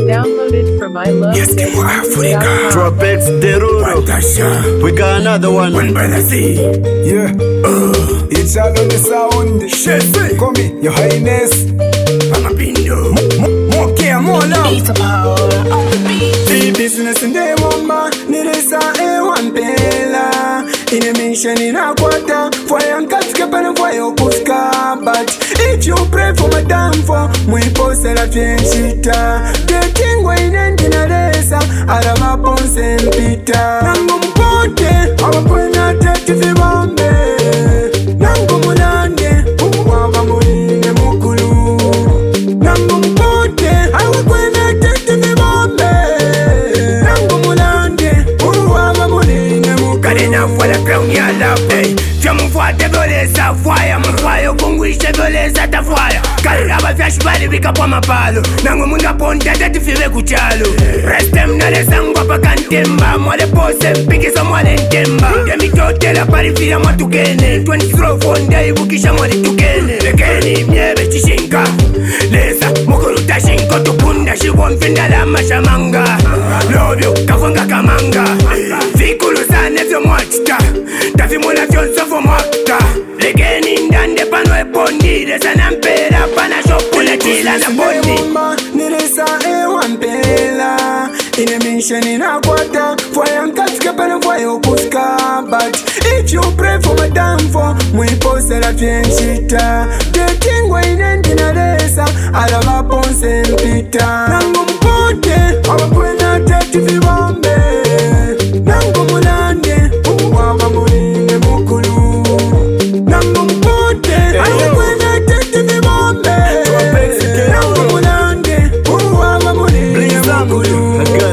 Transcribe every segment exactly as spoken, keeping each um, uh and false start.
Downloaded from I love Yes, Kim Africa. Tropex Deruro. Natasha. We got another one. One brother C. Yeah, Uh, it's all on the sound. Shese. Come in, your highness. Mama Pindo. More care, more love. Beats power on the beat. The business in the mama, nirisa e one pela. In a mission in a quarter, fire and cut skip and fire puska. But if you pray for my downfall, we post a fienshita. The king wine and in a race, Araba Pons and Peter. Nango Mpote, our Puna Tati Bombe. Nango Mulande, Uwaba Muline Mukulu. Nango Mpote, our Puna Tati Bombe. Nango Mulande, Uwaba Muline Mukulu. Karena for the crown ya love day. Jamu for the violence of fire. Mfire kunguisha violence at the fire. Karena ba flash bali bika pa mapalo. Nango munda ponta tati fiwe kuchalo. Rest them na le sangwa pa kantemba. Mwale pose mpiki sa mwale ntemba. Demi tote la pari fila matukene. Twenty throw fonda ibukisha mwale tukene. Lekeni mnyebe chishinka. Lesa mukuru tashinko tupunda. Shibon finda la mashamanga. Lobyo kafunga kamanga. Fikulu sana vyo mwachita. Tafimula vyonso vyo mwakta. Lekeni ndande pano epondile. Sana mpera pana shopule chila na bondi. Nirisa e one pela. In a mission in a quarter, fire and cut skip and fire puska. But if you pray for my downfall, we post a fienshita. The king wine and in a race, Araba Pons and Peter. Nango Mpote, our Puna Tati Bombe. Nango Mulande, Uwaba Muline Mukulu. Nango Mpote, our Puna Tati Bombe. Nango Mulande, Uwaba Muline Mukulu.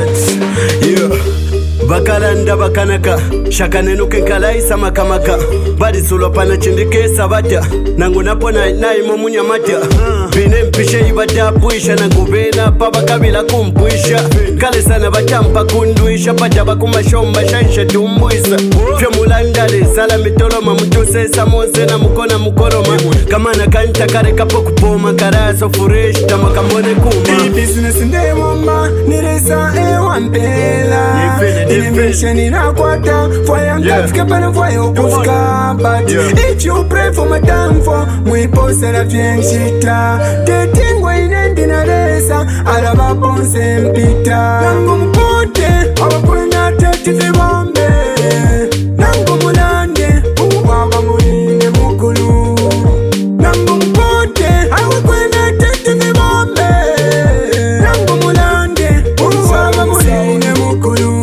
Bakalanda bakanaka shakanenuke nkalaisa makamaka badisulo pana chindikesa batya nangu napona naimo munyamatya bine mpishe ibata puisha nangu bena pabakabila kumpuisha kale sana batampa kunduisha pata bakumashomba shanshe tumbuisa fyo mulandale sala mitoloma mutusesa mose na mukona mukoroma kamana kanta kare kapo kupoma karaso furesh tamakambone kuma business in the mama nirisa e one pela. In a mission in a quarter, fire and cut skip and fire puska. But if you pray for my downfall, we post a fienshita. The king wine and in a race, Araba Pons and Peter. Nango Mpote, our Puna Tati Bombe. Nango Mulande, Uwaba Muline Mukulu. Nango Mpote, our Puna Tati Bombe. Nango Mulande, Uwaba Muline Mukulu.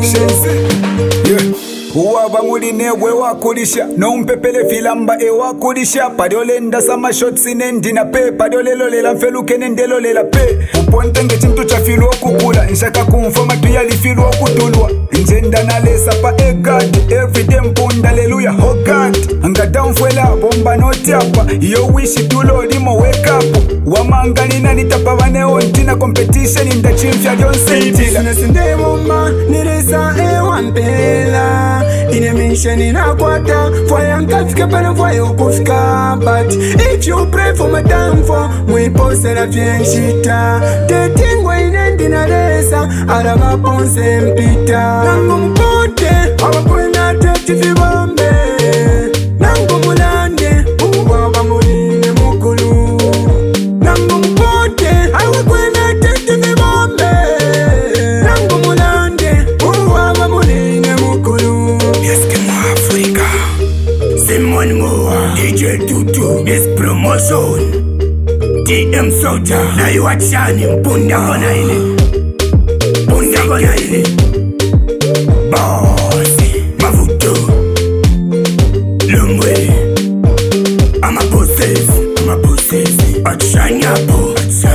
Uwaba muline we wakulisha no mpepele filamba e wakulisha padolenda sama shots inendi na pe padolelolela mfeluke nendelolela pe uponte ngechintu cha filo kukula nshaka kumfoma tuyali filo kutulwa njenda nalesa pa e God everyday mpunda hallelujah oh God anga downfwela bomba notiapa yo wish to Lord mo wake up wamangani na nitapa vaneo ntina competition in the chimfya jonse business nde mama nirisa e one pela. In a mission in a quarter, fire and cut skip and fire puska. But if you pray for my downfall, we post a fienshita. The king wine and in a race, Araba Pons and Peter. Nango Mpote, our Puna Tati Bombe. Nango Mulande, Uwaba Muline Mukulu. Nango Mpote, our Puna Tati Bombe. Nango Mulande, Uwaba Muline Mukulu. Yes, Kim Africa. Simon Moore. D J Tutu. This promotion. D M Soldier. Na you are shining. Punda kona ile. Punda kona ile. Boss. Mavuto. Lumwe. I'm a bosses. I'm a bosses. Atshanyapo.